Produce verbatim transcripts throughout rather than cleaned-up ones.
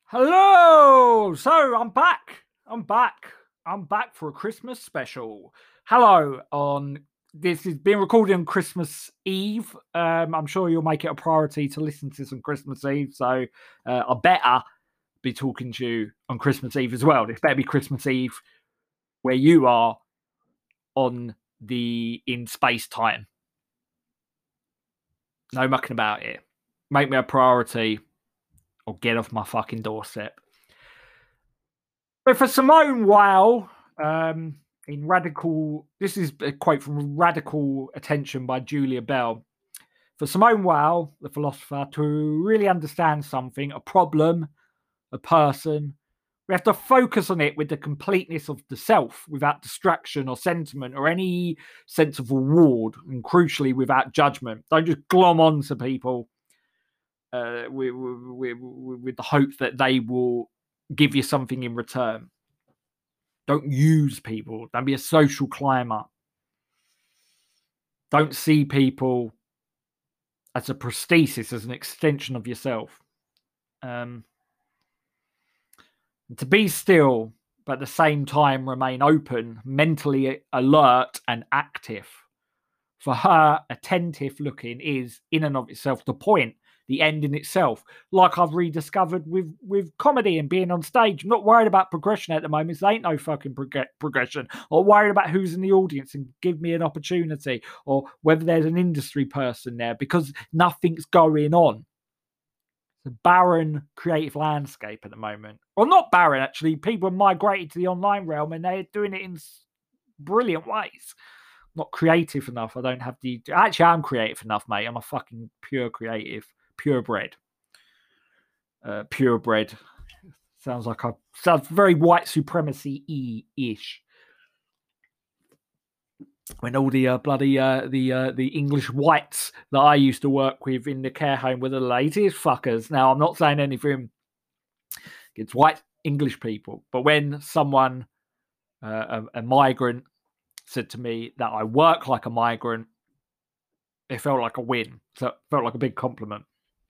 Hello! So I'm back. I'm back. I'm back for a Christmas special. Hello on this is being recorded on Christmas Eve. Um, I'm sure you'll make it a priority to listen to this on Christmas Eve. So uh, I better be talking to you on Christmas Eve as well. This better be Christmas Eve where you are on the in space time. No mucking about it. Make me a priority or get off my fucking doorstep. But for Simone Weil, um, in Radical, this is a quote from Radical Attention by Julia Bell. For Simone Weil, the philosopher, to really understand something, a problem, a person, we have to focus on it with the completeness of the self, without distraction or sentiment or any sense of reward, and crucially, without judgment. Don't just glom on to people uh, with, with, with the hope that they will give you something in return. Don't use people. Don't be a social climber. Don't see people as a prosthesis, as an extension of yourself. Um, to be still, but at the same time remain open, mentally alert and active. For her, attentive looking is, in and of itself, the point, the end in itself. Like I've rediscovered with, with comedy and being on stage. I'm not worried about progression at the moment. There ain't no fucking prog- progression. Or worried about who's in the audience and give me an opportunity. Or whether there's an industry person there. Because nothing's going on. It's a barren creative landscape at the moment. Well, not barren, actually. People have migrated to the online realm and they're doing it in brilliant ways. Not creative enough. I don't have the... Actually, I'm creative enough, mate. I'm a fucking pure creative. Purebred. Uh, purebred. Sounds like I... Sounds very white supremacy-y-ish. When all the uh, bloody... Uh, the uh, the English whites that I used to work with in the care home were the laziest fuckers. Now, I'm not saying anything against white English people. But when someone, uh, a, a migrant, said to me that I work like a migrant, it felt like a win. So it felt like a big compliment.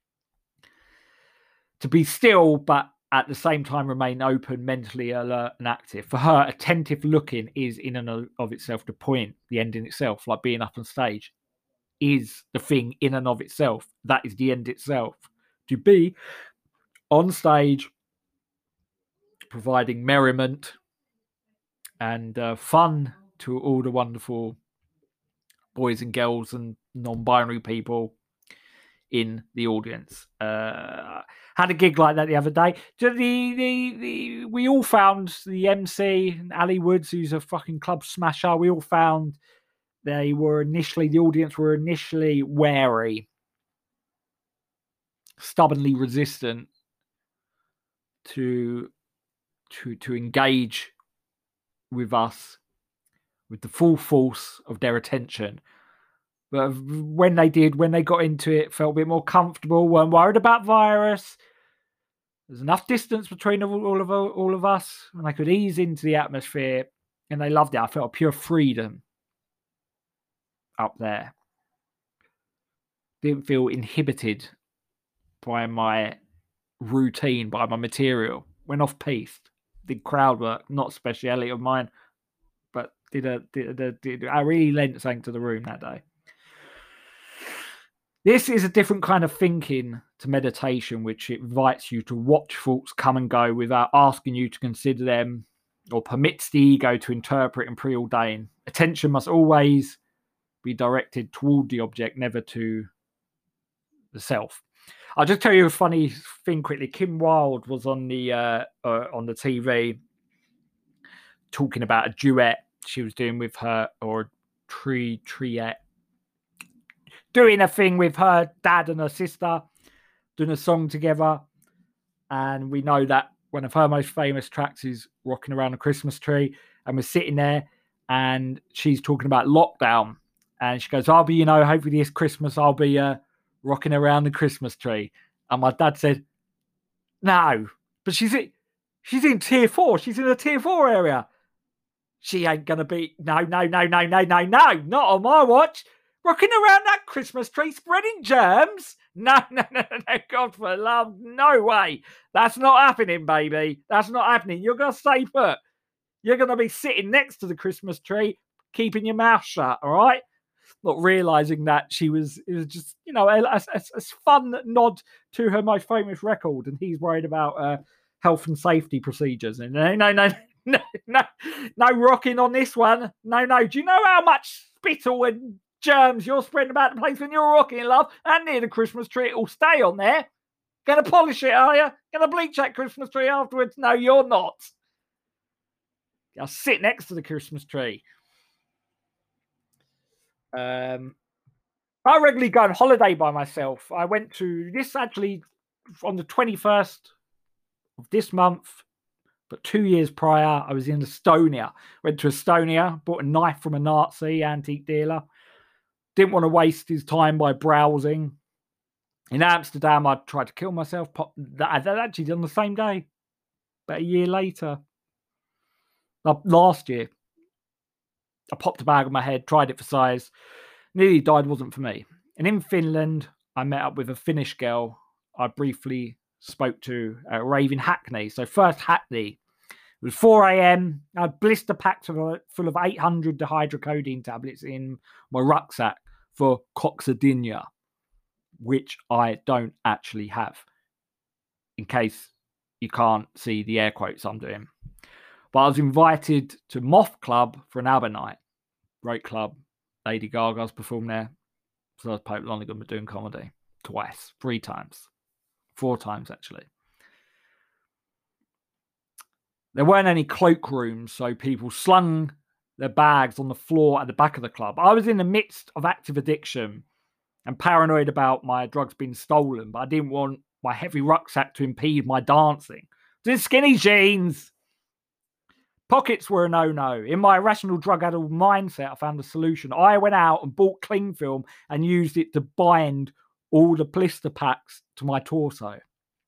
To be still, but at the same time remain open, mentally alert and active. For her, attentive looking is in and of itself the point, the end in itself, like being up on stage, is the thing in and of itself. That is the end itself. To be on stage, providing merriment and uh, fun to all the wonderful boys and girls and non-binary people in the audience. Uh, had a gig like that the other day. The, the, the, we all found the M C, Ali Woods, who's a fucking club smasher, we all found they were initially, the audience were initially wary, stubbornly resistant to, to, to engage with us with the full force of their attention. But when they did, when they got into it, felt a bit more comfortable, weren't worried about virus. There's enough distance between all of all of us, and I could ease into the atmosphere, and they loved it. I felt a pure freedom up there. Didn't feel inhibited by my routine, by my material. Went off piste, did crowd work, not a speciality of mine, but did a did a, did I really lent something to the room that day. This is a different kind of thinking to meditation, which invites you to watch thoughts come and go without asking you to consider them, or permits the ego to interpret and preordain. Attention must always be directed toward the object, never to the self. I'll just tell you a funny thing quickly. Kim Wilde was on the uh, uh, on the T V talking about a duet she was doing with her, or tree triet. Doing a thing with her dad and her sister, doing a song together. And we know that one of her most famous tracks is Rocking Around the Christmas Tree. And we're sitting there and she's talking about lockdown. And she goes, I'll be, you know, hopefully this Christmas I'll be uh, rocking around the Christmas tree. And my dad said, no, but she's in, she's in tier four. She's in the tier four area. She ain't going to be, no, no, no, no, no, no, no, not on my watch. Rocking around that Christmas tree, spreading germs. No, no, no, no, no, God for love, no way. That's not happening, baby. That's not happening. You're going to stay put. You're going to be sitting next to the Christmas tree, keeping your mouth shut, all right? Not realizing that she was, it was just, you know, a, a, a fun nod to her most famous record. And he's worried about uh, health and safety procedures. And no, no, no, no, no, no rocking on this one. No, no. Do you know how much spittle and germs you're spreading about the place when you're rocking, love? And near the Christmas tree, it'll stay on there. Gonna polish it, are you? Gonna bleach that Christmas tree afterwards? No, you're not. I'll sit next to the Christmas tree. Um, I regularly go on holiday by myself. I went to this actually on the twenty-first of this month, but two years prior, I was in Estonia. Went to Estonia, bought a knife from a Nazi antique dealer. Didn't want to waste his time by browsing. In Amsterdam, I tried to kill myself. Pop, that, that actually done the same day, about a year later. Last year, I popped a bag on my head, tried it for size, nearly died, wasn't for me. And in Finland, I met up with a Finnish girl I briefly spoke to at a rave in Hackney. So first Hackney, it was four a.m. I had blister packs full of eight hundred dihydrocodeine tablets in my rucksack for Coxadinia, which I don't actually have, in case you can't see the air quotes I'm doing. But I was invited to Moth Club for an ABBA night. Great club. Lady Gaga's performed there. So I was Pope Lonigan were doing comedy. Twice. Three times. Four times, actually. There weren't any cloakrooms, so people slung their bags on the floor at the back of the club. I was in the midst of active addiction and paranoid about my drugs being stolen, but I didn't want my heavy rucksack to impede my dancing. I was in skinny jeans. Pockets were a no-no. In my irrational drug-addled mindset, I found a solution. I went out and bought cling film and used it to bind all the blister packs to my torso.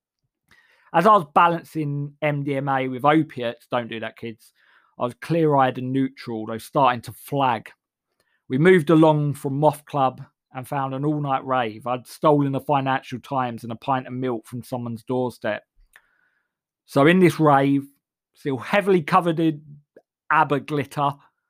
As I was balancing M D M A with opiates, don't do that, kids, I was clear-eyed and neutral, though starting to flag. We moved along from Moth Club and found an all-night rave. I'd stolen the Financial Times and a pint of milk from someone's doorstep. So in this rave, still heavily covered in ABBA glitter,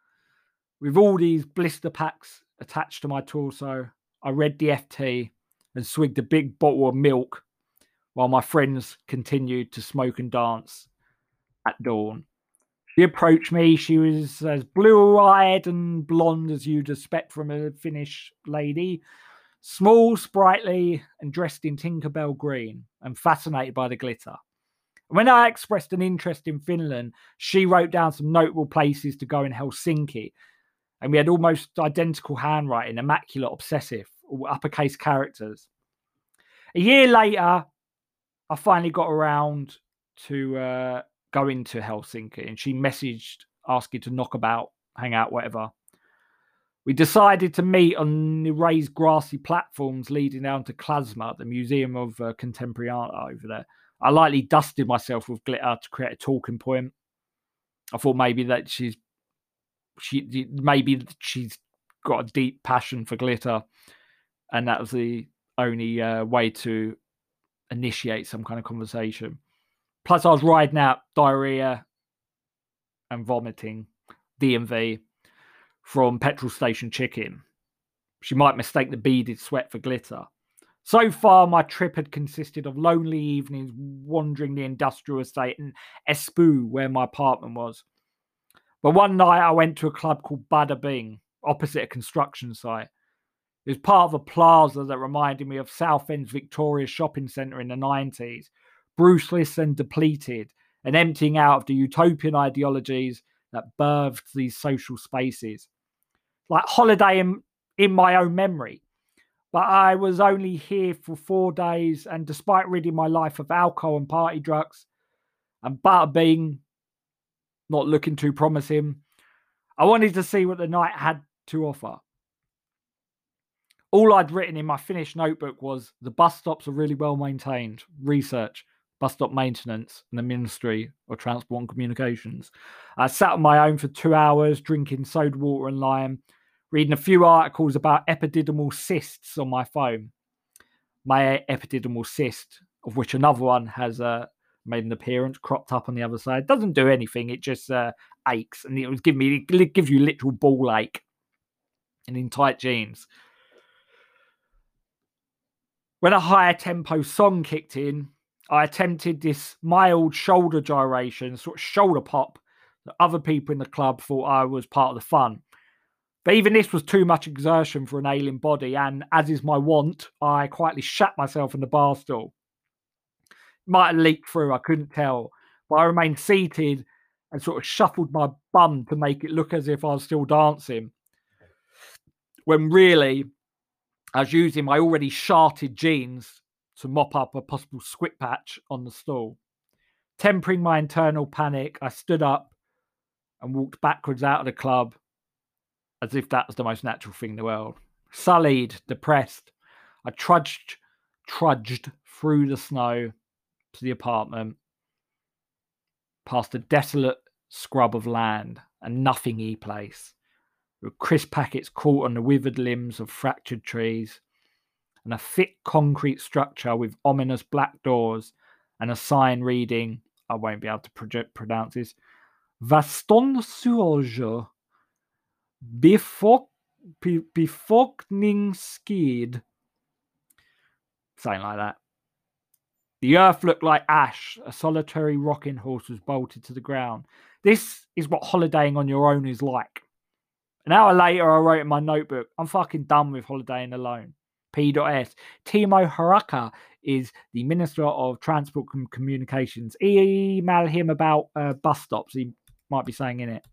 with all these blister packs attached to my torso, I read the F T and swigged a big bottle of milk while my friends continued to smoke and dance at dawn. She approached me. She was as blue-eyed and blonde as you'd expect from a Finnish lady, small, sprightly, and dressed in Tinkerbell green, and fascinated by the glitter. When I expressed an interest in Finland, she wrote down some notable places to go in Helsinki. And we had almost identical handwriting, immaculate, obsessive, all uppercase characters. A year later, I finally got around to uh, going to Helsinki, and she messaged asking to knock about, hang out, whatever. We decided to meet on the raised grassy platforms leading down to Klasma, the Museum of uh, Contemporary Art over there. I lightly dusted myself with glitter to create a talking point. I thought maybe that she's she maybe she's got a deep passion for glitter, and that was the only uh, way to initiate some kind of conversation. Plus, I was riding out diarrhea and vomiting, D M V, from petrol station chicken. She might mistake the beaded sweat for glitter. So far, my trip had consisted of lonely evenings wandering the industrial estate in Espoo, where my apartment was. But one night, I went to a club called Bada Bing, opposite a construction site. It was part of a plaza that reminded me of Southend's Victoria shopping centre in the nineties, bruceless and depleted, and emptying out of the utopian ideologies that birthed these social spaces. Like holiday in, in my own memory. But I was only here for four days, and despite ridding my life of alcohol and party drugs, and Bada Bing not looking too promising, I wanted to see what the night had to offer. All I'd written in my Finnish notebook was, the bus stops are really well maintained. Research, bus stop maintenance, and the Ministry of Transport and Communications. I sat on my own for two hours, drinking soda water and lime, reading a few articles about epididymal cysts on my phone. my epididymal cyst, of which another one has uh, made an appearance, cropped up on the other side. Doesn't do anything. It just uh, aches, and it was giving me it gives you literal ball ache. And in tight jeans. When a higher tempo song kicked in, I attempted this mild shoulder gyration, sort of shoulder pop, that other people in the club thought I was part of the fun. But even this was too much exertion for an ailing body, and as is my wont, I quietly shat myself in the bar stool. Might have leaked through, I couldn't tell, but I remained seated and sort of shuffled my bum to make it look as if I was still dancing. When really, I was using my already sharted jeans to mop up a possible squid patch on the stool. Tempering my internal panic, I stood up and walked backwards out of the club as if that was the most natural thing in the world. Sullied, depressed, I trudged, trudged through the snow to the apartment, past a desolate scrub of land, a nothingy place, with crisp packets caught on the withered limbs of fractured trees, and a thick concrete structure with ominous black doors and a sign reading, I won't be able to pro- pronounce this, Vaston Suoge, Befogning Skid. Something like that. The earth looked like ash. A solitary rocking horse was bolted to the ground. This is what holidaying on your own is like. An hour later, I wrote in my notebook, I'm fucking done with holidaying alone. P S. Timo Haraka is the Minister of Transport and Communications. Email him about uh, bus stops. He might be saying in it.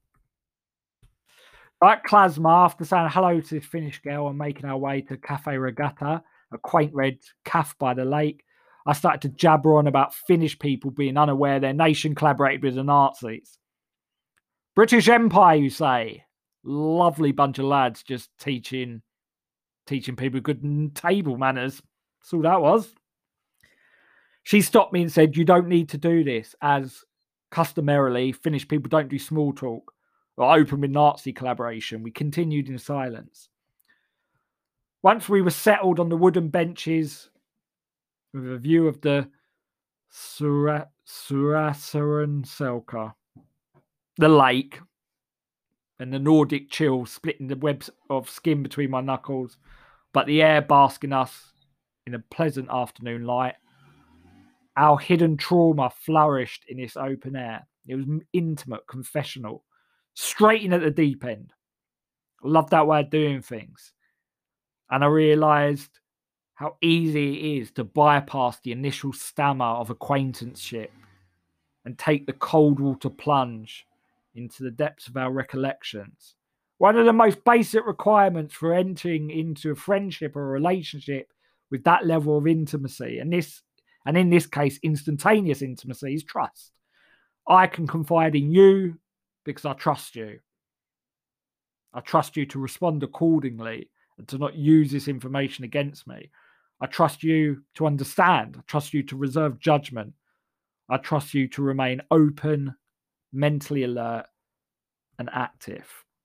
Like Klasma, after saying hello to this Finnish girl and making our way to Cafe Regatta, a quaint red cafe by the lake, I started to jabber on about Finnish people being unaware their nation collaborated with the Nazis. British Empire, you say? Lovely bunch of lads just teaching teaching people good table manners. That's all that was. She stopped me and said, you don't need to do this, as customarily Finnish people don't do small talk or open with Nazi collaboration. We continued in silence. Once we were settled on the wooden benches with a view of the Sura- Surasaran Selka, the lake, and the Nordic chill splitting the webs of skin between my knuckles, but the air basking us in a pleasant afternoon light. Our hidden trauma flourished in this open air. It was intimate, confessional, straight in at the deep end. I loved that way of doing things. And I realised how easy it is to bypass the initial stammer of acquaintanceship and take the cold water plunge into the depths of our recollections. One of the most basic requirements for entering into a friendship or a relationship with that level of intimacy, and this, and in this case, instantaneous intimacy, is trust. I can confide in you because I trust you. I trust you to respond accordingly and to not use this information against me. I trust you to understand. I trust you to reserve judgment. I trust you to remain open, mentally alert, and active.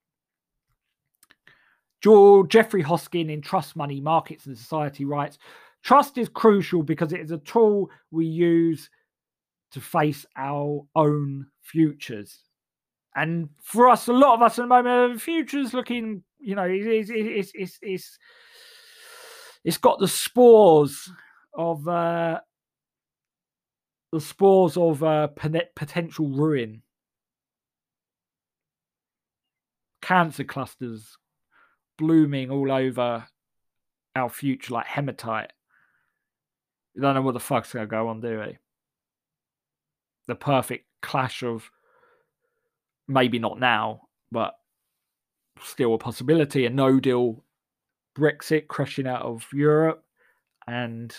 George, Jeffrey Hoskin in Trust, Money, Markets and Society writes, trust is crucial because it is a tool we use to face our own futures. And for us, a lot of us at the moment, the future's looking, you know, it's, it's, it's, it's, it's got the spores of, uh, the spores of uh, potential ruin. Cancer clusters blooming all over our future like hematite. You don't know what the fuck's going to go on, do we? The perfect clash of, maybe not now, but still a possibility, a no-deal Brexit crashing out of Europe, and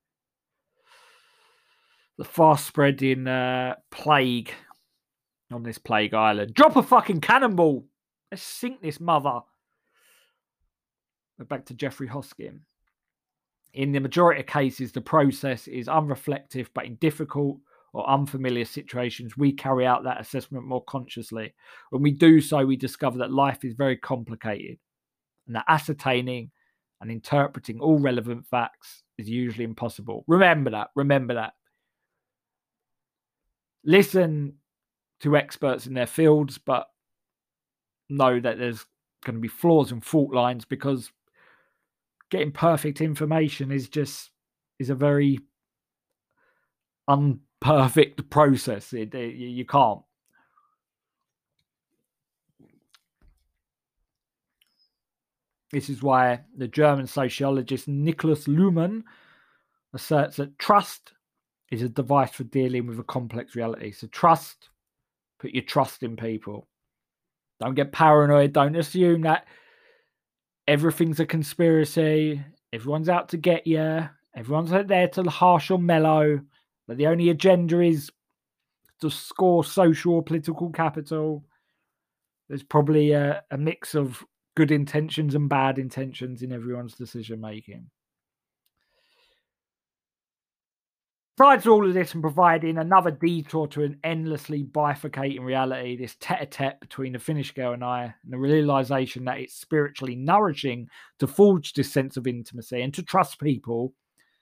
the fast-spreading uh, plague on this plague island. Drop a fucking cannonball! Let's sink this mother. We're back to Jeffrey Hoskin. In the majority of cases, the process is unreflective, but in difficult or unfamiliar situations, we carry out that assessment more consciously. When we do so, we discover that life is very complicated, and that ascertaining and interpreting all relevant facts is usually impossible. Remember that. Remember that. Listen to experts in their fields, but know that there's going to be flaws and fault lines, because getting perfect information is just is a very unperfect process. It, it, you can't. This is why the German sociologist Niklas Luhmann asserts that trust is a device for dealing with a complex reality. So trust, put your trust in people. Don't get paranoid. Don't assume that everything's a conspiracy. Everyone's out to get you. Everyone's there to harsh or mellow. But the only agenda is to score social or political capital. There's probably a, a mix of good intentions and bad intentions in everyone's decision making. Besides all of this and providing another detour to an endlessly bifurcating reality, this tete-a-tete between the Finnish girl and I, and the realization that it's spiritually nourishing to forge this sense of intimacy and to trust people,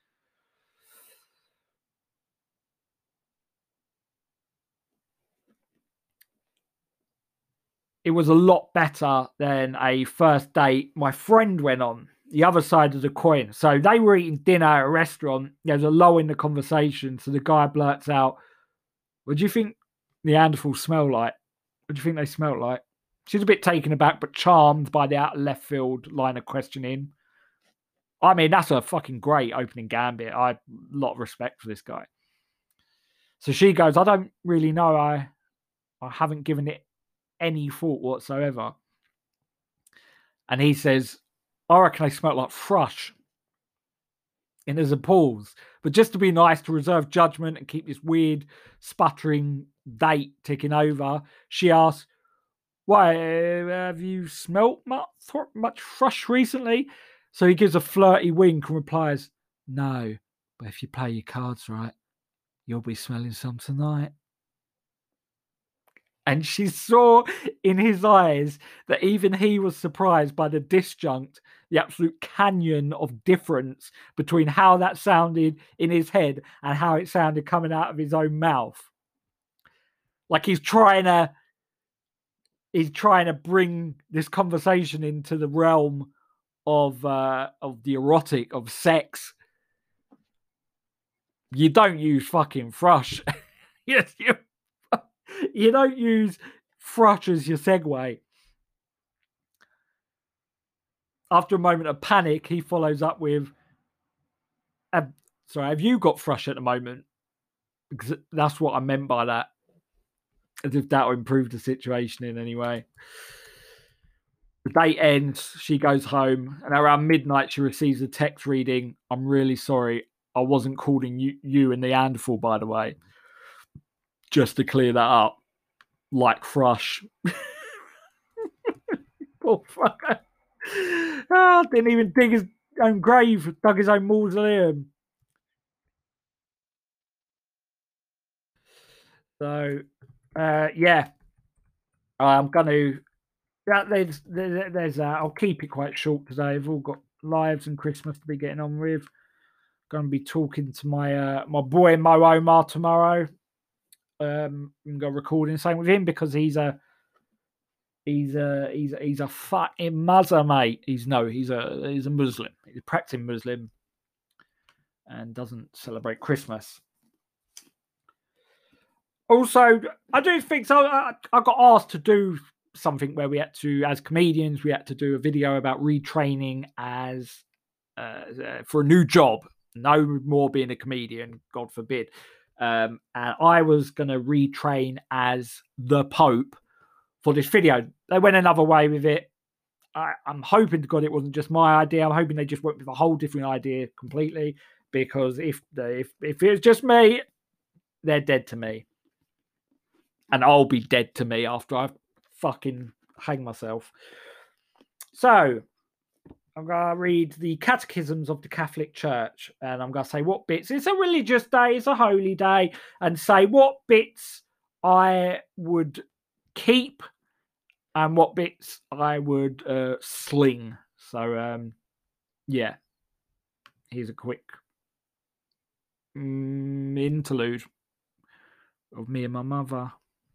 it was a lot better than a first date my friend went on, the other side of the coin. So they were eating dinner at a restaurant. There's a lull in the conversation. So the guy blurts out, "What do you think Neanderthals smell like? What do you think they smell like?" She's a bit taken aback, but charmed by the out of left field line of questioning. I mean, that's a fucking great opening gambit. I have a lot of respect for this guy. So she goes, "I don't really know. I, I haven't given it any thought whatsoever." And he says, "I reckon they smell like thrush." And there's a pause. But just to be nice, to reserve judgment and keep this weird, sputtering date ticking over, she asks, "Why, have you smelt much, much thrush recently?" So he gives a flirty wink and replies, "No, but if you play your cards right, you'll be smelling some tonight." And she saw in his eyes that even he was surprised by the disjunct, the absolute canyon of difference between how that sounded in his head and how it sounded coming out of his own mouth. Like he's trying to, he's trying to bring this conversation into the realm of uh, of the erotic, of sex. You don't use fucking thrush. Yes, you. You don't use thrush as your segue. After a moment of panic, he follows up with, have, sorry, have you got thrush at the moment? Because that's what I meant by that. As if that will improve the situation in any way. The date ends, she goes home, and around midnight she receives a text reading, "I'm really sorry, I wasn't calling you, you and Neanderthal, by the way." Just to clear that up. Like thrush. Poor fucker. Oh, didn't even dig his own grave, dug his own mausoleum. So, uh, yeah, I'm going to. Yeah, there's, there's, there's uh, I'll keep it quite short today. I've all got lives and Christmas to be getting on with. Going to be talking to my uh, my boy Mo Omar tomorrow. Um, I'm going to recording same with him because he's a he's a he's a, he's a fucking muzzer, mate. He's no, he's a he's a Muslim. He's a practicing Muslim and doesn't celebrate Christmas. Also, I do think so. I, I got asked to do something where we had to, as comedians, we had to do a video about retraining as uh, for a new job. No more being a comedian, God forbid. Um, and I was going to retrain as the Pope for this video. They went another way with it. I, I'm hoping to God it wasn't just my idea. I'm hoping they just went with a whole different idea completely. Because if they, if if it was just me, they're dead to me. And I'll be dead to me after I've fucking hanged myself. So, I'm going to read the Catechisms of the Catholic Church. And I'm going to say what bits. It's a religious day. It's a holy day. And say what bits I would keep and what bits I would uh, sling. So, um, yeah. Here's a quick mm, interlude of me and my mother.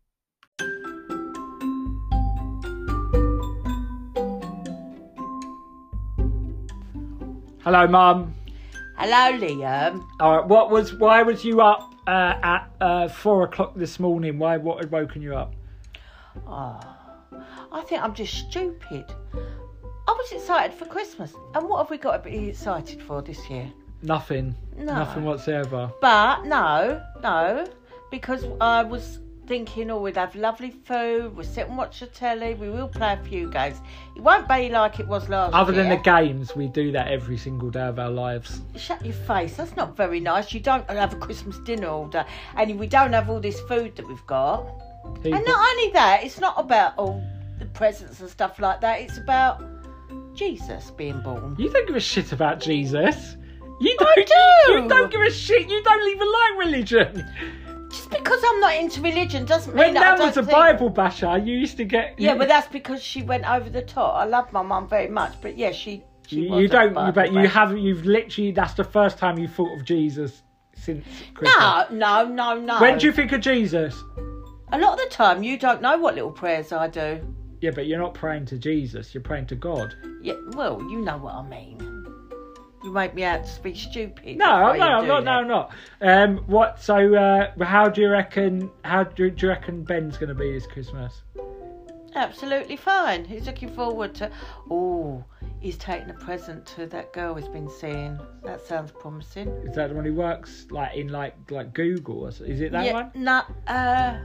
Hello, Mum. Hello, Liam. All right, what was? Why was you up uh, at uh, four o'clock this morning? Why? What had woken you up? Oh, I think I'm just stupid. I was excited for Christmas, and what have we got to be excited for this year? Nothing. No. Nothing whatsoever. But no, no, because I was thinking, oh, we'd have lovely food, we'll sit and watch the telly, we will play a few games. It won't be like it was last Other year. than the games, we do that every single day of our lives. Shut your face, that's not very nice. You don't have a Christmas dinner all day, and we don't have all this food that we've got. People... And not only that, it's not about all the presents and stuff like that, it's about Jesus being born. You don't give a shit about Jesus. You don't, I do. You don't give a shit. You don't even like religion. Just because I'm not into religion doesn't mean When that Nan I don't was a think... Bible basher, you used to get... Yeah, you... but that's because she went over the top. I love my mum very much, but yeah, she... she You, was you a don't, Bible but you basher. haven't, you've literally, that's the first time you thought of Jesus since Christmas. No, no, no, no. When do you think of Jesus? A lot of the time, you don't know what little prayers I do. Yeah, but you're not praying to Jesus, you're praying to God. Yeah, well, you know what I mean. You make me out to be stupid. No, That's why no, you're I'm not, doing no, it. I'm not. Um, what, so, uh, how do you reckon, how do, do you reckon Ben's going to be this Christmas? Absolutely fine. He's looking forward to... Oh, he's taking a present to that girl he's been seeing. That sounds promising. Is that the one who works, like, in, like, like Google? Or so- Is it that yeah, one? No, uh...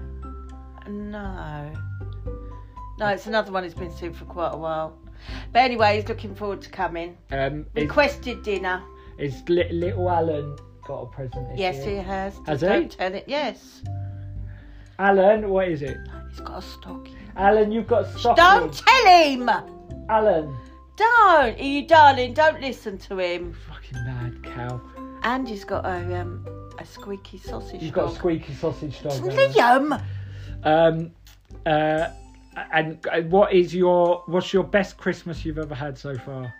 No. No, it's another one he's been seeing for quite a while. But anyway, he's looking forward to coming. Um, is, Requested dinner. is li- little Alan got a present this Yes, year? he has. Has Don't he? tell it. Yes. Alan, what is it? He's got a stocking. Alan, you've got a stocking. Don't tell him! Alan. Don't! You darling, don't listen to him. Fucking mad cow. And he's got a um a squeaky sausage You've dog. got a squeaky sausage dog. Alan. Liam! Um, uh, and uh, what is your, what's your best Christmas you've ever had so far?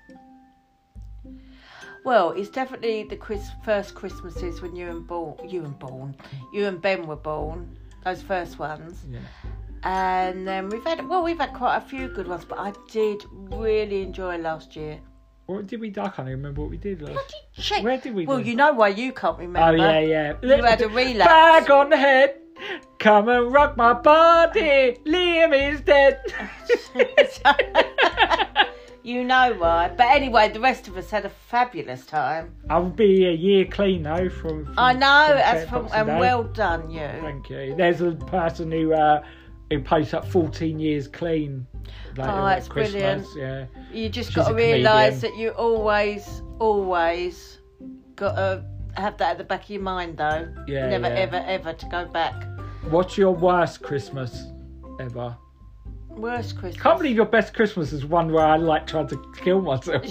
Well, it's definitely the Chris, first Christmases when you and born, you and born, you and Ben were born. Those first ones. Yeah. And then we've had, well, we've had quite a few good ones, but I did really enjoy last year. What did we do? I can't even remember what we did last. Bloody shit. Where did we Well, do? you know why you can't Oh, remember. yeah, yeah. You had a relapse. Bag on the head. Come and rock my body. Liam is dead. You know why. But anyway, the rest of us had a fabulous time. I'll be a year clean though from. from I know, from that's from, Boxing and Day. well done, you. Thank you. There's a person who uh, who posts up fourteen years clean. Like, Oh, at that's Christmas. brilliant. Yeah. You just She's got to a realise comedian. that you always, always got to have that at the back of your mind, though. Yeah, Never, yeah. ever, ever to go back. What's your worst Christmas ever? Worst Christmas. Can't believe your best Christmas is one where I like tried to kill myself.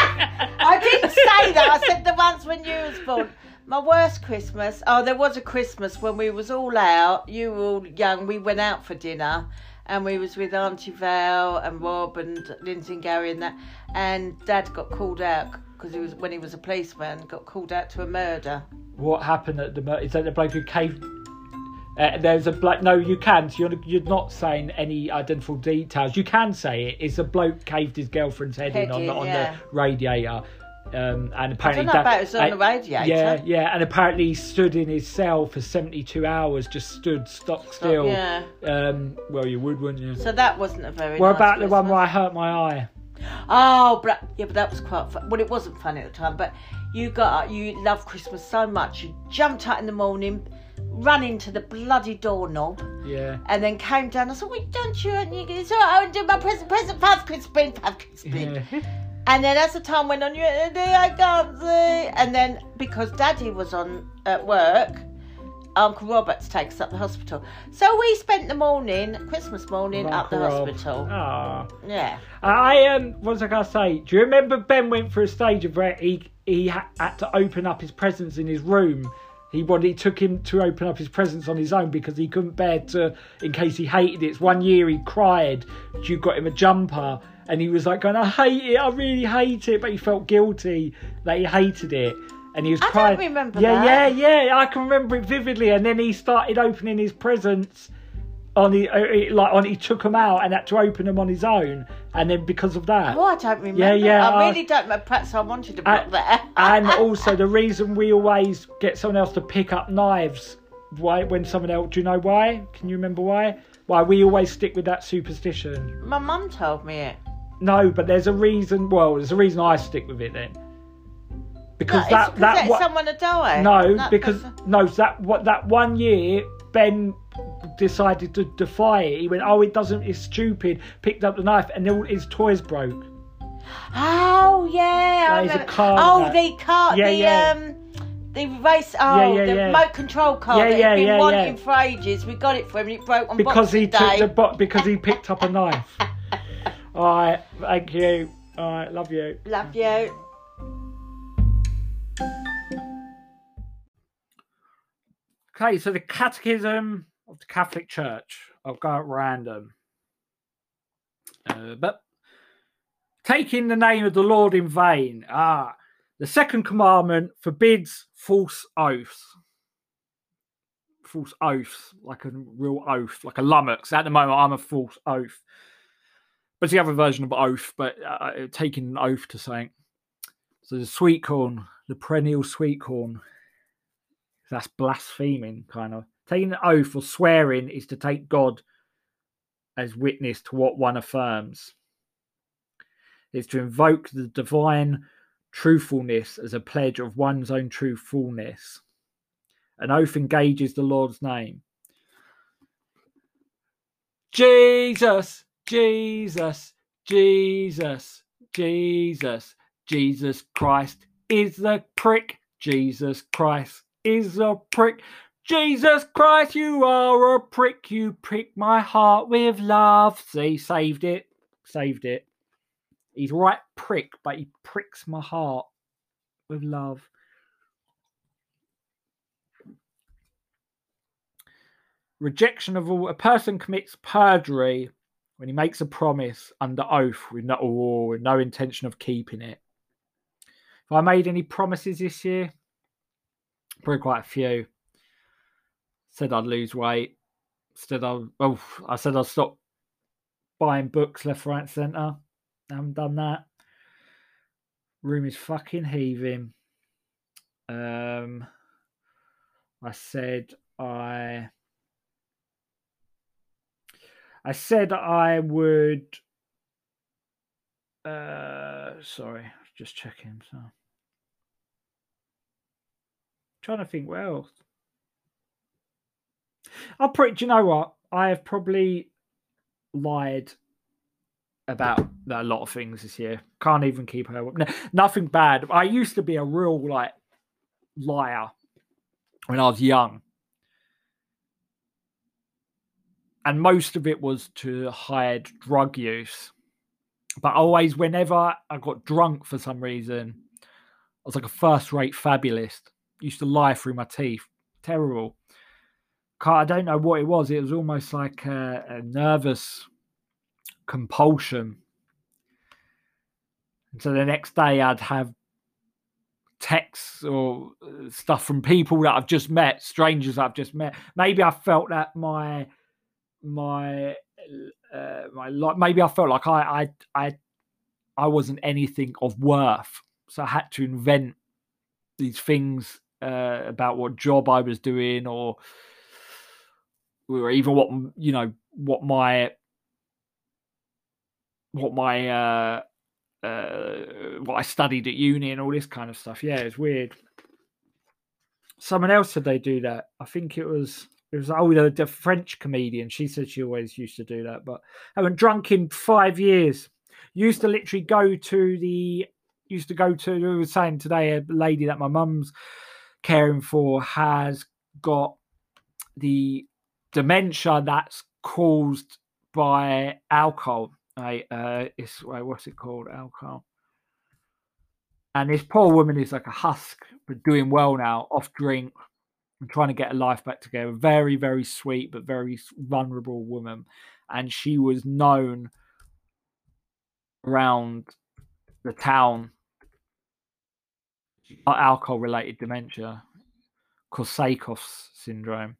I didn't say that. I said the ones when you was born. My worst Christmas. Oh, there was a Christmas when we was all out. You were all young. We went out for dinner, and we was with Auntie Val and Rob and Lindsay and Gary and that. And Dad got called out because he was when he was a policeman. Got called out to a murder. What happened at the? mur- Is that the bloke who caved? Uh, there's a bloke. No, you can. So you're you're not saying any identifiable details. You can say it. It's a bloke caved his girlfriend's head, Head in on, in, on yeah. the radiator. Um, and I apparently don't know that- about it was on uh, the radiator. Yeah, yeah, and apparently he stood in his cell for seventy-two hours, just stood stock still. Yeah. Um, well, you would, wouldn't you? So that wasn't a very. What nice about the one Christmas. where I hurt my eye? Oh, but yeah, but that was quite fun. Well, it wasn't funny at the time, but you got you love Christmas so much. You jumped out in the morning, ran into the bloody doorknob, Yeah. and then came down. I said, "Wait, don't you?" And you go, "So I do my present, present, five quid spin, five quid spin." Yeah. And then as the time went on, you went, I can't see. And then because Daddy was on at work, Uncle Robert to take us up the hospital. So we spent the morning, Christmas morning, up the Uncle Rob. hospital. Ah. Yeah. I um, what was I gonna say? Do you remember Ben went through a stage of where he he ha- had to open up his presents in his room? He wanted, it took him to open up his presents on his own because he couldn't bear to, in case he hated it. One year he cried, you got him a jumper, and he was like going, I hate it, I really hate it, but he felt guilty that he hated it. and he was I crying. don't remember yeah, that. Yeah, yeah, I can remember it vividly. And then he started opening his presents on the uh, like on he took them out and had to open them on his own, and then because of that. Oh, I don't remember. Yeah, yeah. I I, really don't remember. Perhaps I wanted to put and, that. and also the reason we always get someone else to pick up knives, why when someone else? Do you know why? Can you remember why? Why we always stick with that superstition? My mum told me it. No, but there's a reason. Well, there's a reason I stick with it then. Because no, that that what, someone to die. No, that because person... no, that what that one year Ben decided to defy it. He went, "Oh, it doesn't. It's stupid." Picked up the knife, and all his toys broke. Oh yeah, There's a car. Oh, that. the car. Yeah, the yeah. um. The race, oh, yeah, yeah, the yeah. remote control car yeah, that yeah, he'd been yeah, wanting yeah. for ages. We got it for him and it broke on because Boxing he Day. took the bo- because he picked up a knife. All right, thank you. All right, love you. Love you. Okay, so the Catechism of the Catholic Church. I'll go at random. Uh, but taking the name of the Lord in vain. Ah, the second commandment forbids false oaths. False oaths, like a real oath, like a lummox. At the moment, I'm a false oath. But it's the other version of oath, but uh, taking an oath to something. So the sweet corn, the perennial sweet corn. That's blaspheming, kind of. Taking an oath or swearing is to take God as witness to what one affirms. It's to invoke the divine truthfulness as a pledge of one's own truthfulness. An oath engages the Lord's name. Jesus, Jesus, Jesus, Jesus, Jesus Christ is the prick. Jesus Christ is a prick. Jesus Christ, you are a prick. You prick my heart with love. See, saved it. Saved it. He's right prick, but he pricks my heart with love. Rejection of all. A person commits perjury when he makes a promise under oath with no, oh, with no intention of keeping it. Have I made any promises this year? Probably quite a few. Said I'd lose weight. Said I oh, I said I'd stop buying books left, right, and centre. I haven't done that. Room is fucking heaving. Um, I said I. I said I would. Uh, sorry, just checking. So, trying to think what else. I'll pretty. Do you know what? I have probably lied about a lot of things this year. Can't even keep her up. No, nothing bad. I used to be a real like liar when I was young. And most of it was to hide drug use. But always, whenever I got drunk for some reason, I was like a first-rate fabulist. Used to lie through my teeth. Terrible. I don't know what it was. It was almost like a, a nervous compulsion. And so the next day I'd have texts or stuff from people that I've just met, strangers I've just met. Maybe I felt that my... my uh, my like maybe I felt like I I I I wasn't anything of worth, so I had to invent these things uh, about what job I was doing, or or even what you know what my what my uh, uh, what I studied at uni and all this kind of stuff. Yeah, it's weird. Someone else said they do that. I think it was. It was oh, the, the French comedian. She said she always used to do that, but I haven't drunk in five years. Used to literally go to the. Used to go to. I was saying today, a lady that my mum's caring for has got the dementia that's caused by alcohol. Right? Uh, it's wait, what's it called? Alcohol. And this poor woman is like a husk, but doing well now, off drink. And trying to get her life back together. Very, very sweet, but very vulnerable woman. And she was known around the town. alcohol-related dementia, Korsakoff's syndrome,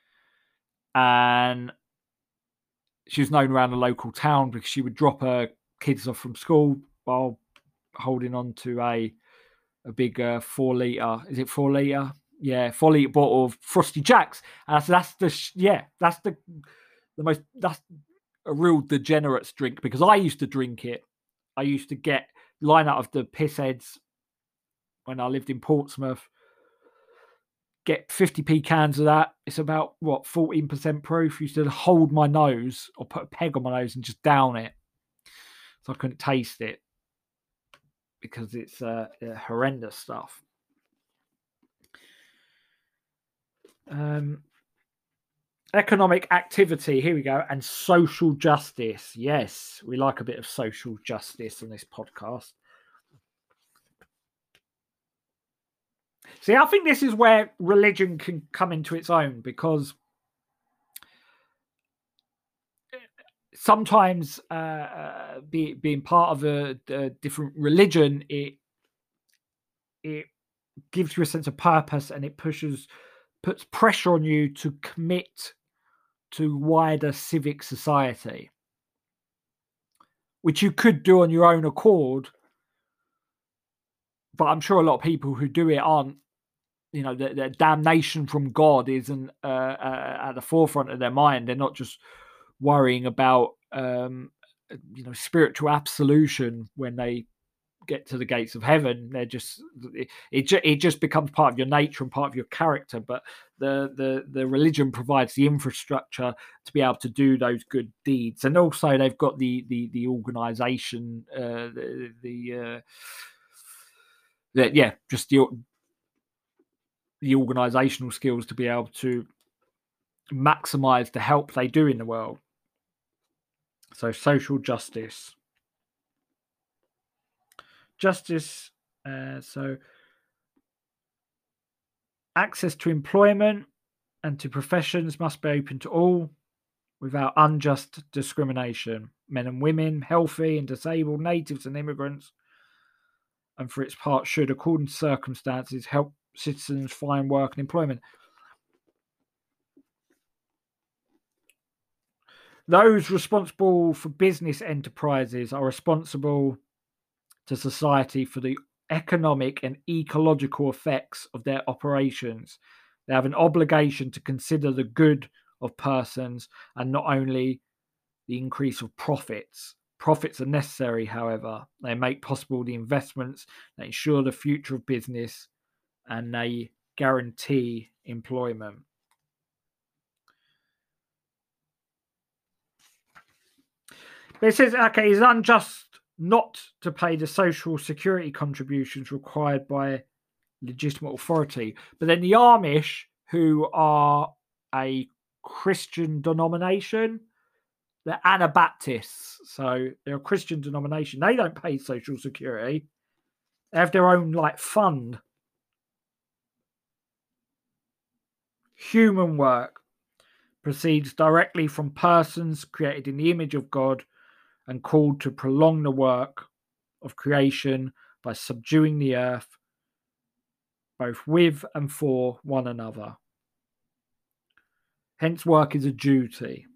and she was known around the local town because she would drop her kids off from school while holding on to a a big uh, four liter. Is it four liter? Yeah, four liter bottle of Frosty Jacks. And that's, that's the yeah, that's the the most that's a real degenerate's drink, because I used to drink it. I used to get line out of the piss heads when I lived in Portsmouth. Get fifty p cans of that. It's about what fourteen percent proof. Used to hold my nose or put a peg on my nose and just down it, so I couldn't taste it because it's uh, horrendous stuff. Um, economic activity. Here we go. And social justice. Yes, we like a bit of social justice on this podcast. See, I think this is where religion can come into its own, because sometimes uh, uh, be, being part of a, a different religion, it it gives you a sense of purpose, and it pushes puts pressure on you to commit to wider civic society, which you could do on your own accord. But I'm sure a lot of people who do it aren't, you know, the, the damnation from God isn't uh, uh, at the forefront of their mind. They're not just worrying about, um, you know, spiritual absolution when they get to the gates of heaven. They're just it, it, it just becomes part of your nature and part of your character. But the the the religion provides the infrastructure to be able to do those good deeds, and also they've got the the the organization, uh, the the, uh, the yeah, just the the organizational skills to be able to maximize the help they do in the world. So social justice. Justice, uh, so access to employment and to professions must be open to all without unjust discrimination. Men and women, healthy and disabled, natives and immigrants, and for its part should, according to circumstances, help citizens find work and employment. Those responsible for business enterprises are responsible to society for the economic and ecological effects of their operations. They have an obligation to consider the good of persons and not only the increase of profits. Profits are necessary, however. They make possible the investments that ensure the future of business, and they guarantee employment. But it says, okay, it's unjust not to pay the social security contributions required by legitimate authority. But then the Amish, who are a Christian denomination, they're Anabaptists, so they're a Christian denomination. They don't pay social security. They have their own like fund. Human work proceeds directly from persons created in the image of God and called to prolong the work of creation by subduing the earth, both with and for one another. Hence, work is a duty.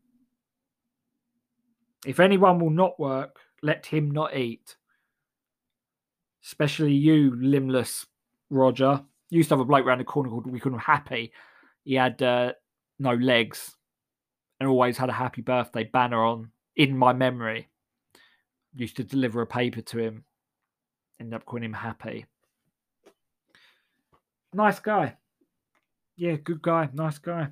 If anyone will not work, let him not eat. Especially you, limbless Roger. Used to have a bloke around the corner called We Couldn't Happy. He had uh, no legs and always had a happy birthday banner on in my memory. Used to deliver a paper to him. Ended up calling him Happy. Nice guy. Yeah, good guy. Nice guy.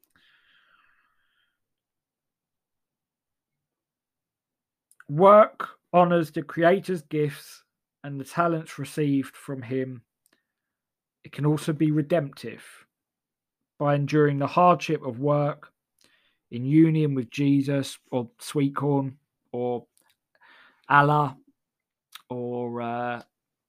Work honours the Creator's gifts and the talents received from him. It can also be redemptive by enduring the hardship of work in union with Jesus or sweet corn or Allah or uh,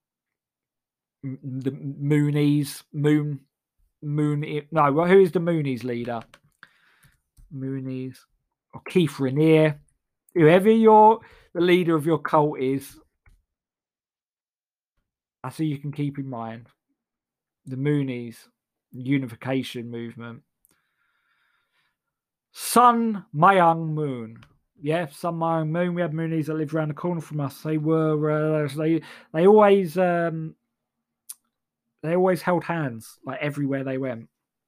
the Moonies, Moon, Moon. No, who is the Moonies leader? Moonies or Keith Raniere, whoever your the leader of your cult is. That's who you can keep in mind. the Moonies, unification movement. Sun Myung Moon. Yeah, Sun Myung Moon. We had Moonies that lived around the corner from us. They were, uh, they, they always, um, they always held hands, like everywhere they went.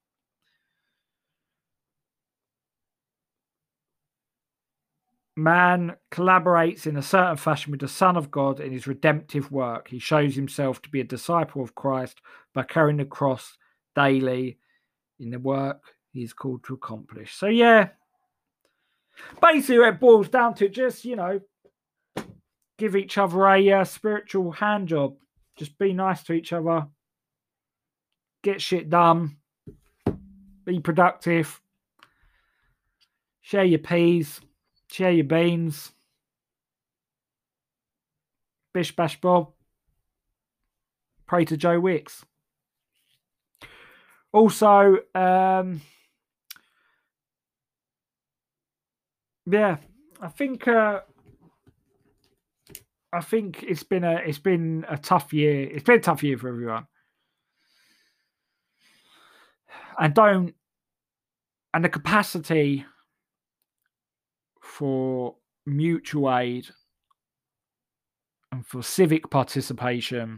Man collaborates in a certain fashion with the Son of God in his redemptive work. He shows himself to be a disciple of Christ by carrying the cross daily in the work he is called to accomplish. So, yeah, basically it boils down to just, you know, give each other a uh, spiritual hand job. Just be nice to each other. Get shit done. Be productive. Share your peas. Share your beans. Bish bash bob. Pray to Joe Wicks. Also, um, yeah, I think uh, I think it's been a it's been a tough year. It's been a tough year for everyone. And don't and the capacity for mutual aid and for civic participation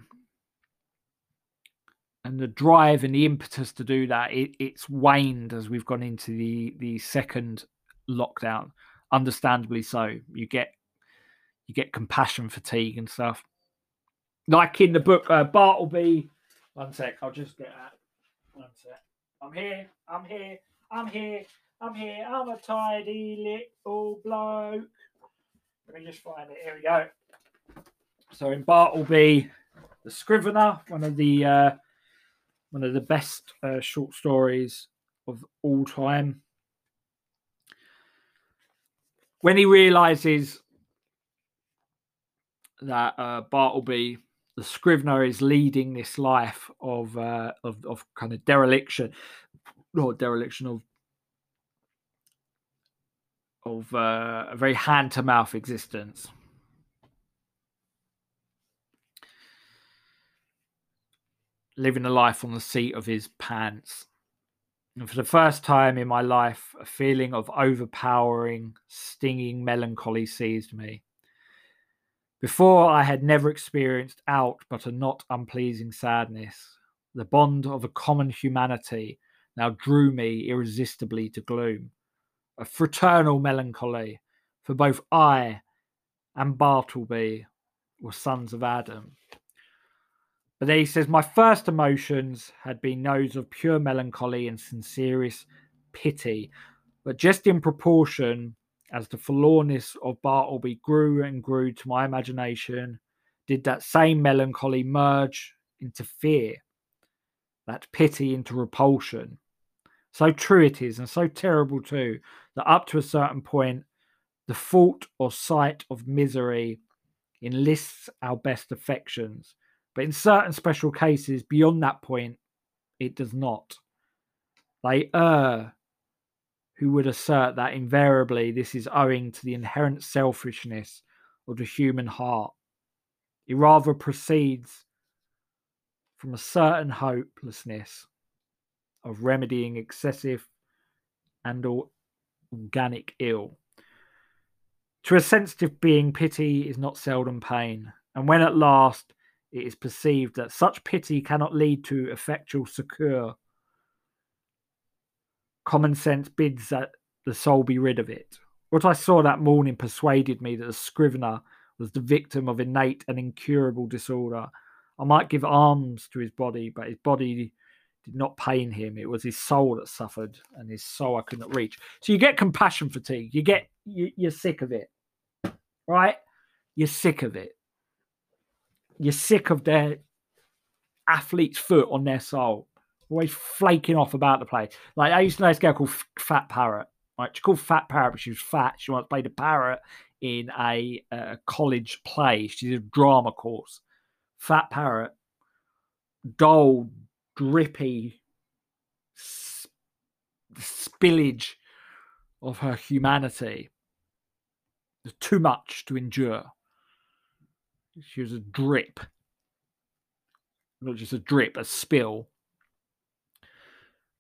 and the drive and the impetus to do that, it, it's waned as we've gone into the, the second lockdown. Understandably so. You get you get compassion fatigue and stuff. Like in the book, uh, Bartleby. One sec, I'll just get that. One sec. I'm here. I'm here. I'm here. I'm here. I'm a tidy little bloke. Let me just find it. Here we go. So in Bartleby, the Scrivener, one of the uh, one of the best uh, short stories of all time. When he realizes that uh, Bartleby, the Scrivener, is leading this life of uh, of, of kind of dereliction, or dereliction of of uh, a very hand-to-mouth existence. Living a life on the seat of his pants. And for the first time in my life, a feeling of overpowering, stinging melancholy seized me. Before, I had never experienced aught but a not unpleasing sadness. The bond of a common humanity now drew me irresistibly to gloom. A fraternal melancholy, for both I and Bartleby were sons of Adam. But then he says, my first emotions had been those of pure melancholy and sincerest pity, but just in proportion as the forlornness of Bartleby grew and grew to my imagination, did that same melancholy merge into fear, that pity into repulsion. So true it is, and so terrible too, that up to a certain point, the thought or sight of misery enlists our best affections. But in certain special cases, beyond that point, it does not. They err who would assert that invariably this is owing to the inherent selfishness of the human heart. It rather proceeds from a certain hopelessness of remedying excessive and organic ill. To a sensitive being, pity is not seldom pain, and when at last it is perceived that such pity cannot lead to effectual succour, common sense bids that the soul be rid of it. What I saw that morning persuaded me that the Scrivener was the victim of innate and incurable disorder. I might give alms to his body, but his body did not pain him. It was his soul that suffered, and his soul I could not reach. So you get compassion fatigue. You get you, you're sick of it, right? You're sick of it. You're sick of their athlete's foot on their soul, always flaking off about the place. Like, I used to know this girl called Fat Parrot. Right? She called Fat Parrot, but she was fat. She once played a parrot in a, a college play. She did a drama course. Fat Parrot, dull, drippy sp- spillage of her humanity. There's too much to endure. She was a drip. Not just a drip, a spill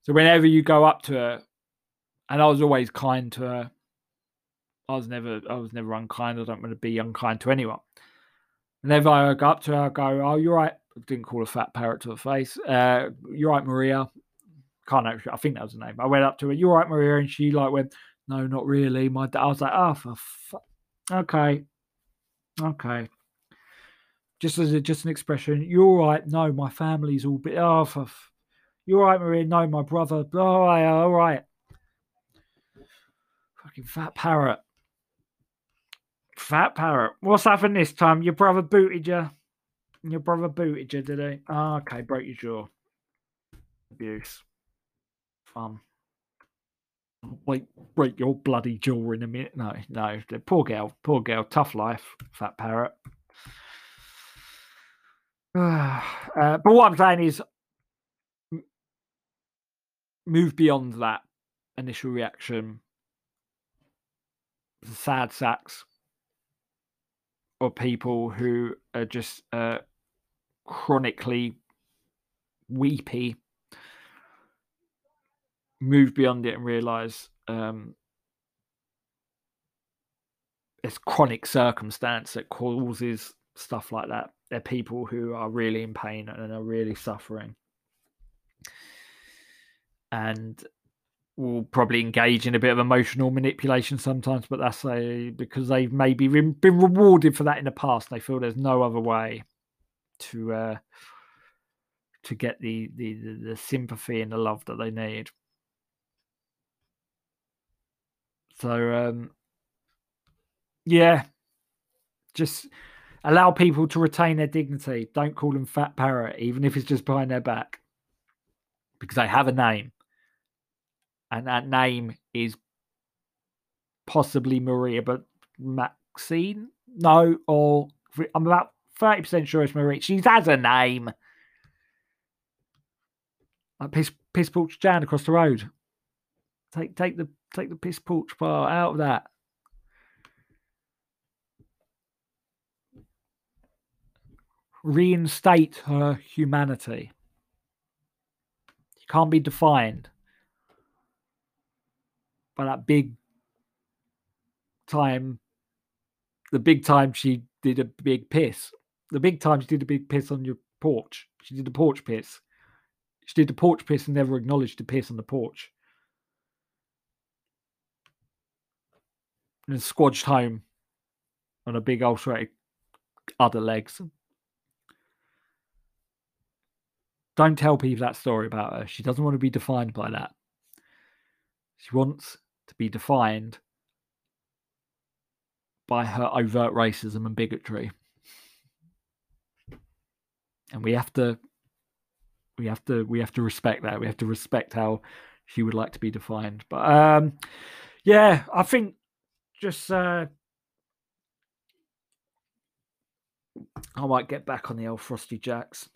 So whenever you go up to her, and I was always kind to her. I was never, I was never unkind. I don't want to be unkind to anyone. Whenever I go up to her, I go, "Oh, you're right." I didn't call a fat parrot to her face. Uh, "You're right, Maria." Can't actually. I think that was the name. I went up to her. "You're right, Maria," and she like went, "No, not really." My dad. I was like, "Oh, for fuck. Okay, okay." Just as a, just an expression. "You're right." "No, my family's all bit. Oh, for. F- You're right, Maria." "No, my brother." "All right, all right." Fucking fat parrot. Fat parrot. What's happened this time? Your brother booted you. Your brother booted you, did he? Oh, okay, broke your jaw. Abuse. Fun. Wait, break your bloody jaw in a minute. No, no. The poor girl. Poor girl. Tough life. Fat parrot. uh, but what I'm saying is, move beyond that initial reaction. The sad sacks. Or people who are just uh, chronically weepy. Move beyond it and realize um, it's chronic circumstance that causes stuff like that. They're people who are really in pain and are really suffering, and will probably engage in a bit of emotional manipulation sometimes. But that's a because they've maybe been, been rewarded for that in the past. They feel there's no other way to uh, to get the, the the the sympathy and the love that they need. So um, yeah, just allow people to retain their dignity. Don't call them fat parrot, even if it's just behind their back, because they have a name, and that name is possibly Maria, but Maxine. No, or I'm about thirty percent sure it's Maria. She has a name. Like piss piss porch Jan across the road. Take take the take the piss porch part out of that. Reinstate her humanity. She can't be defined by that big time. The big time she did a big piss. The big time she did a big piss on your porch. She did a porch piss. She did the porch piss and never acknowledged the piss on the porch. And squodged home on a big ulcerated other legs. Don't tell people that story about her. She doesn't want to be defined by that. She wants to be defined by her overt racism and bigotry. And we have to we have to we have to respect that. We have to respect how she would like to be defined. But um yeah, I think just uh I might get back on the old Frosty Jacks.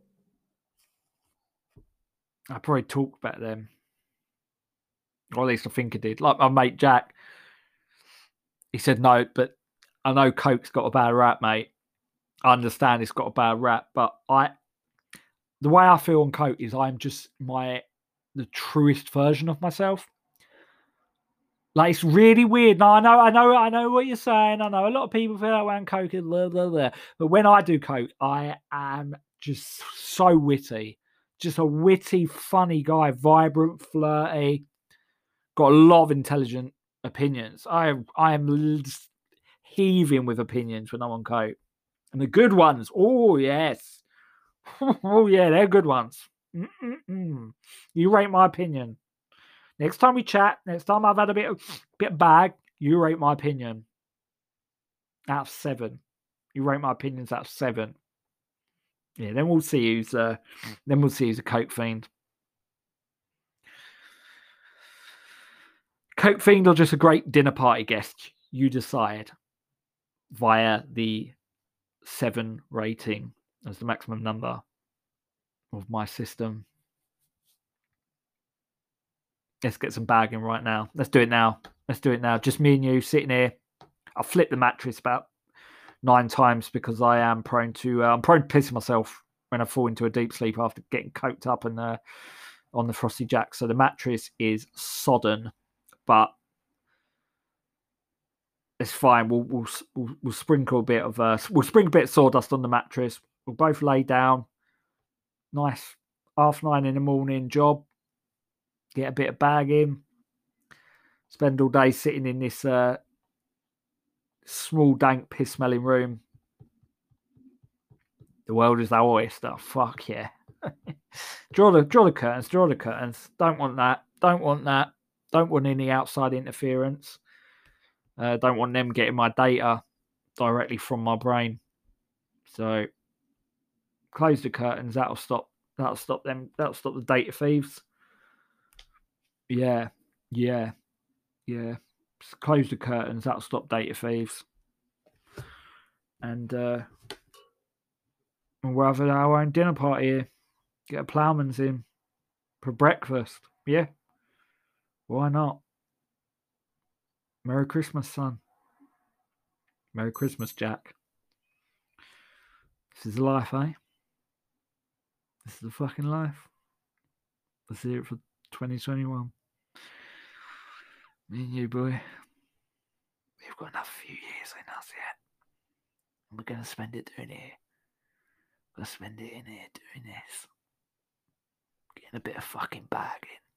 I probably talked about them. Or at least I think I did. Like my mate Jack, he said no, but I know Coke's got a bad rap, mate. I understand it's got a bad rap, but I, the way I feel on Coke is I'm just my the truest version of myself. Like it's really weird. No, I know, I know, I know what you're saying. I know a lot of people feel that way on Coke, blah, blah, blah. But when I do Coke, I am just so witty, just a witty, funny guy, vibrant, flirty, got a lot of intelligent opinions. I I am heaving with opinions when I'm on Coke. And the good ones, oh, yes. Oh, yeah, they're good ones. Mm-mm-mm. You rate my opinion. Next time we chat, next time I've had a bit of, bit of bag, you rate my opinion. Out of seven. You rate my opinions out of seven. Yeah, then we'll see who's, uh, then we'll see who's a Coke fiend. Coke fiend or just a great dinner party guest? You decide via the seven rating as the maximum number of my system. Let's get some bagging right now. Let's do it now. Let's do it now. Just me and you sitting here. I'll flip the mattress about nine times because I am prone to, uh, I'm prone to pissing myself when I fall into a deep sleep after getting coked up and uh, on the Frosty Jack. So the mattress is sodden, but it's fine. We'll we'll we'll, we'll sprinkle a bit of uh, we'll sprinkle a bit of sawdust on the mattress. We'll both lay down. Nice half nine in the morning job. Get a bit of bag in. Spend all day sitting in this uh, small, dank, piss-smelling room. The world is our oyster. Fuck yeah. draw the draw the curtains. Draw the curtains. Don't want that. Don't want that. Don't want any outside interference. Uh, don't want them getting my data directly from my brain. So close the curtains. That'll stop. That'll stop them. That'll stop the data thieves. Yeah, yeah, yeah. Just close the curtains. That'll stop data thieves. And uh, we'll have our own dinner party here. Get a ploughman's in for breakfast. Yeah. Why not? Merry Christmas, son. Merry Christmas, Jack. This is life, eh? This is the fucking life. Let's hear it for twenty twenty-one. Me and you, boy. We've got another few years in us yet. And we're going to spend it doing it. We're going to spend it in here doing this. Getting a bit of fucking bag in.